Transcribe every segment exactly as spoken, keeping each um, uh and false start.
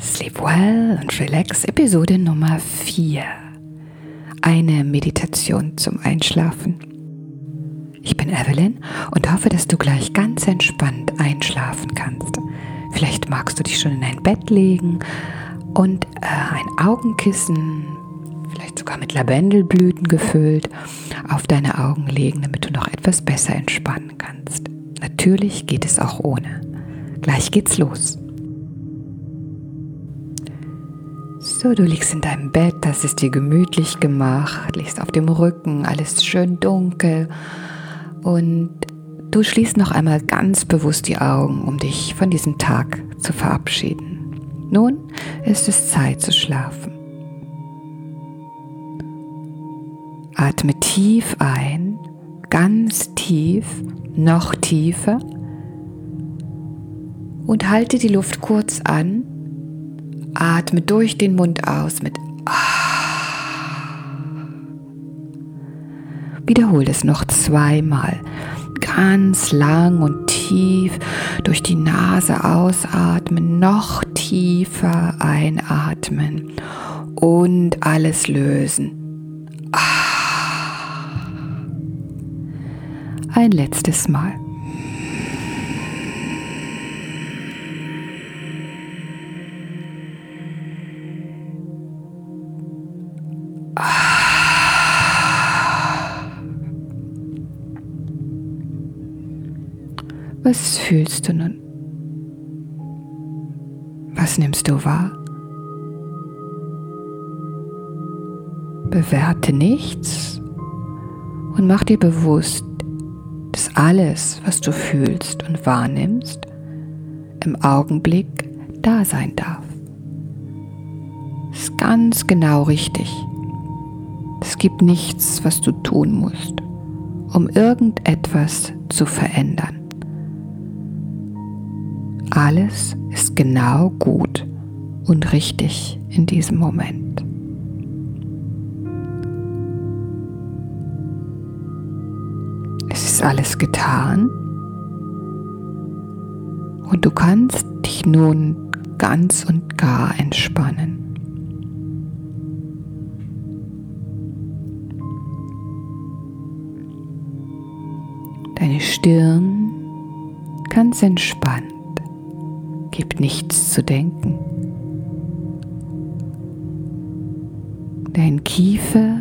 Sleep Well und Relax, Episode Nummer vier. Eine Meditation zum Einschlafen. Ich bin Evelyn und hoffe, dass du gleich ganz entspannt einschlafen kannst. Vielleicht magst du dich schon in ein Bett legen und äh, ein Augenkissen, vielleicht sogar mit Lavendelblüten gefüllt, auf deine Augen legen, damit du noch etwas besser entspannen kannst. Natürlich geht es auch ohne. Gleich geht's los. So, du liegst in deinem Bett, das ist dir gemütlich gemacht, liegst auf dem Rücken, alles schön dunkel und du schließt noch einmal ganz bewusst die Augen, um dich von diesem Tag zu verabschieden. Nun ist es Zeit zu schlafen. Atme tief ein, ganz tief, noch tiefer und halte die Luft kurz an. Atme durch den Mund aus mit Ah. Wiederhole es noch zweimal. Ganz lang und tief durch die Nase ausatmen, noch tiefer einatmen und alles lösen. Ah. Ein letztes Mal. Was fühlst du nun? Was nimmst du wahr? Bewerte nichts und mach dir bewusst, dass alles, was du fühlst und wahrnimmst, im Augenblick da sein darf. Das ist ganz genau richtig. Es gibt nichts, was du tun musst, um irgendetwas zu verändern. Alles ist genau gut und richtig in diesem Moment. Es ist alles getan und du kannst dich nun ganz und gar entspannen. Deine Stirn ganz entspannt. Gibt nichts zu denken. Dein Kiefer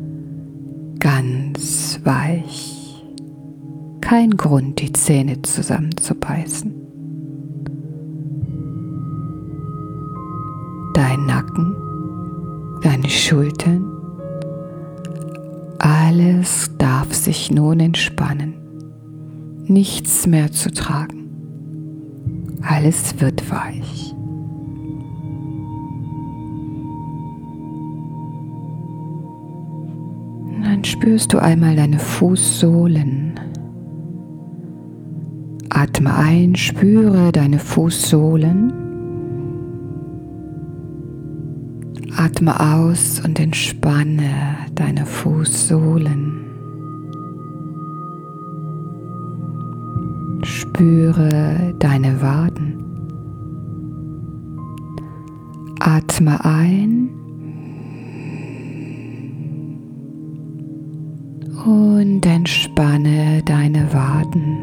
ganz weich. Kein Grund, die Zähne zusammenzubeißen. Dein Nacken, deine Schultern, alles darf sich nun entspannen. Nichts mehr zu tragen. Alles wird weich. Und dann spürst du einmal deine Fußsohlen. Atme ein, spüre deine Fußsohlen. Atme aus und entspanne deine Fußsohlen. Spüre deine Waden. Atme ein und entspanne deine Waden.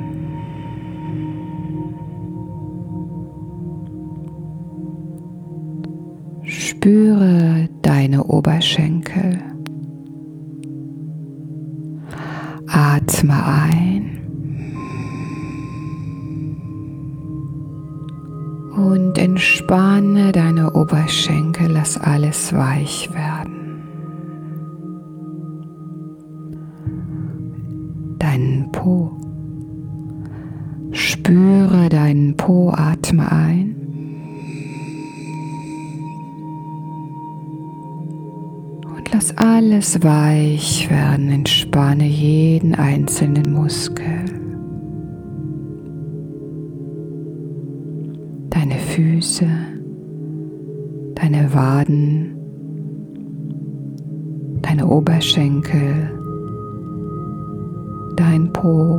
Spüre deine Oberschenkel. Atme ein. Und entspanne deine Oberschenkel, lass alles weich werden. Deinen Po. Spüre deinen Po, atme ein. Und lass alles weich werden, entspanne jeden einzelnen Muskel. Deine Füße, deine Waden, deine Oberschenkel, dein Po,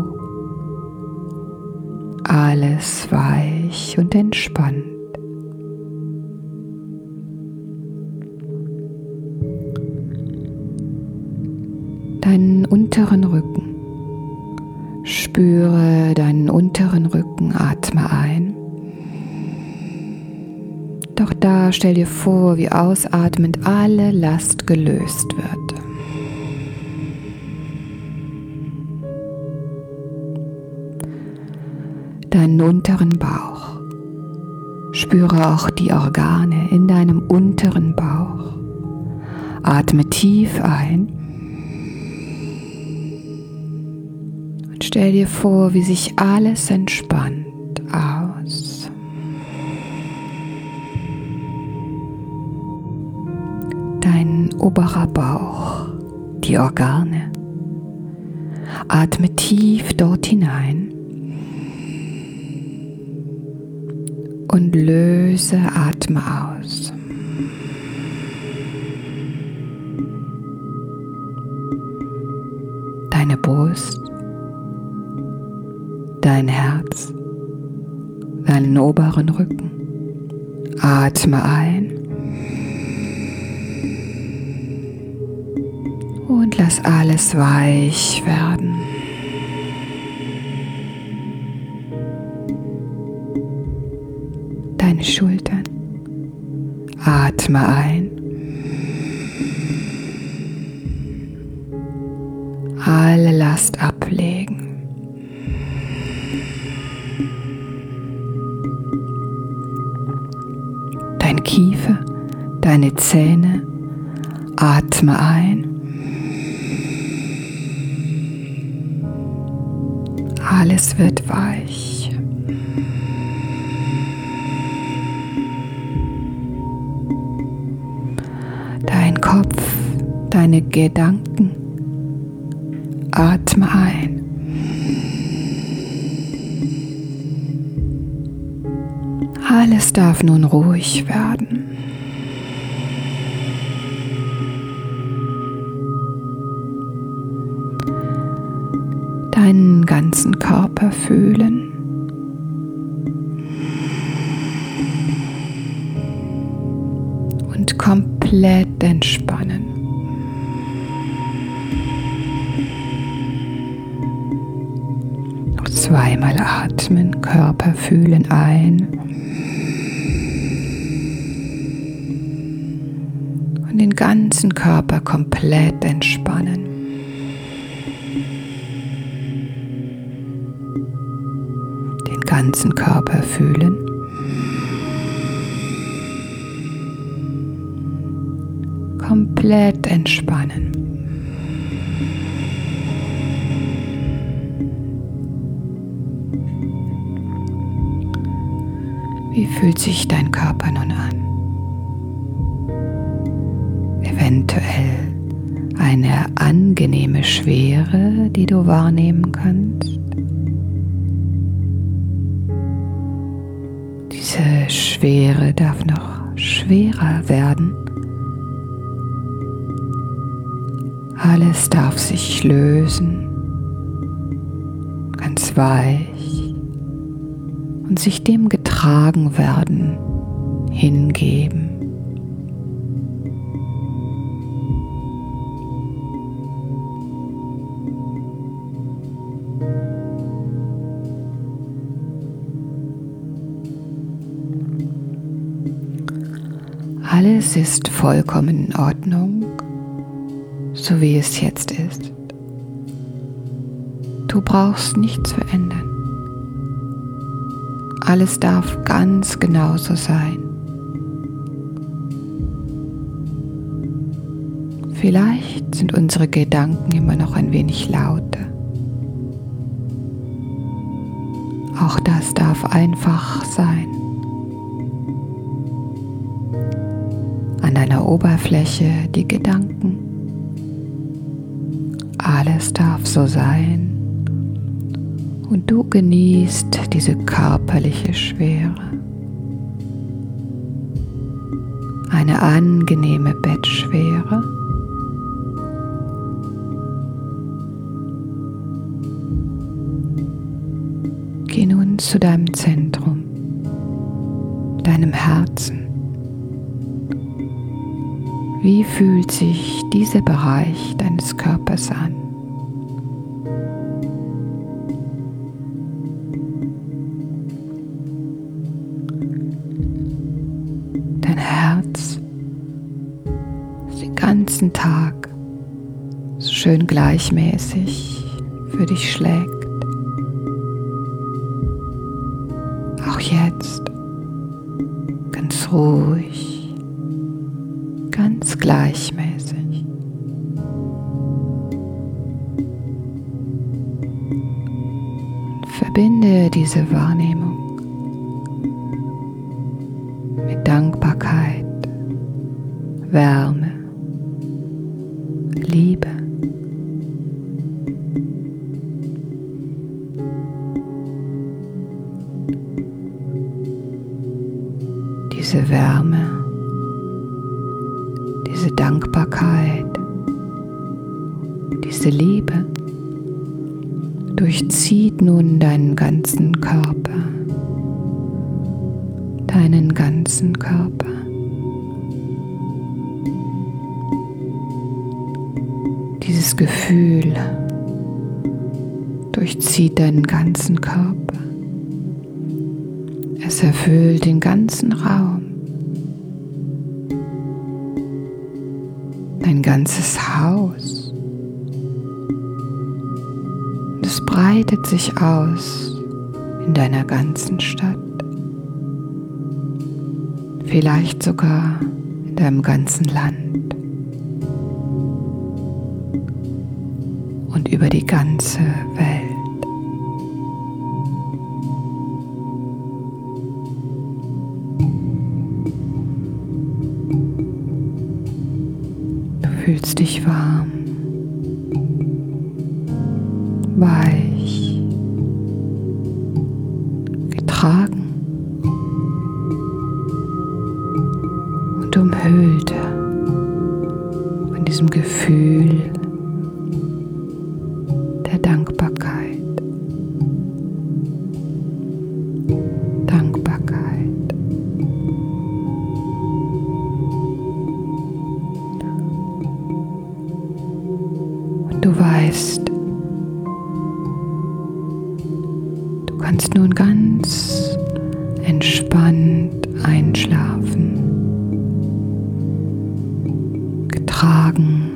alles weich und entspannt. deinen unteren Rücken. Spüre deinen unteren Rücken, atme ein. Doch da stell dir vor, wie ausatmend alle Last gelöst wird. Deinen unteren Bauch. Spüre auch die Organe in deinem unteren Bauch. Atme tief ein und stell dir vor, wie sich alles entspannt. Aus. Dein oberer Bauch, die Organe. Atme tief dort hinein und löse, atme aus. Deine Brust, dein Herz, deinen oberen Rücken. Atme ein und lass alles weich werden. Deine Schultern. Atme ein. Alle Last ablegen. Dein Kiefer, deine Zähne. Atme ein. Alles wird weich. Dein Kopf, deine Gedanken. Atme ein. Alles darf nun ruhig werden. Deinen ganzen Körper fühlen. Und komplett entspannen. Noch zweimal atmen, Körper fühlen ein. Und den ganzen Körper komplett entspannen. Den ganzen Körper fühlen. Komplett entspannen. Wie fühlt sich dein Körper nun an? Eventuell eine angenehme Schwere, die du wahrnehmen kannst. Diese Schwere darf noch schwerer werden. Alles darf sich lösen, ganz weich, und sich dem getragen werden, hingeben. Alles ist vollkommen in Ordnung, so wie es jetzt ist. Du brauchst nichts verändern. Alles darf ganz genauso sein. Vielleicht sind unsere Gedanken immer noch ein wenig lauter. Auch das darf einfach sein. An deiner Oberfläche die Gedanken. Alles darf so sein. Und du genießt diese körperliche Schwere. Eine angenehme Bettschwere. Geh nun zu deinem Zentrum, deinem Herzen. Wie fühlt sich dieser Bereich deines Körpers an? Dein Herz ist den ganzen Tag so schön gleichmäßig für dich schlägt. Auch jetzt ganz ruhig, ganz gleichmäßig. Verbinde diese Wahrnehmung mit Dankbarkeit, Wärme, Liebe. Diese Wärme, diese Dankbarkeit, diese Liebe durchzieht nun deinen ganzen Körper, deinen ganzen Körper. Dieses Gefühl durchzieht deinen ganzen Körper. Es erfüllt den ganzen Raum, dein ganzes Haus. Und es breitet sich aus in deiner ganzen Stadt, vielleicht sogar in deinem ganzen Land und über die ganze Welt. Du fühlst dich warm, weich, getragen und umhüllt von diesem Gefühl der Dankbarkeit. Dankbarkeit. Und du weißt, du kannst nun ganz entspannt einschlafen, getragen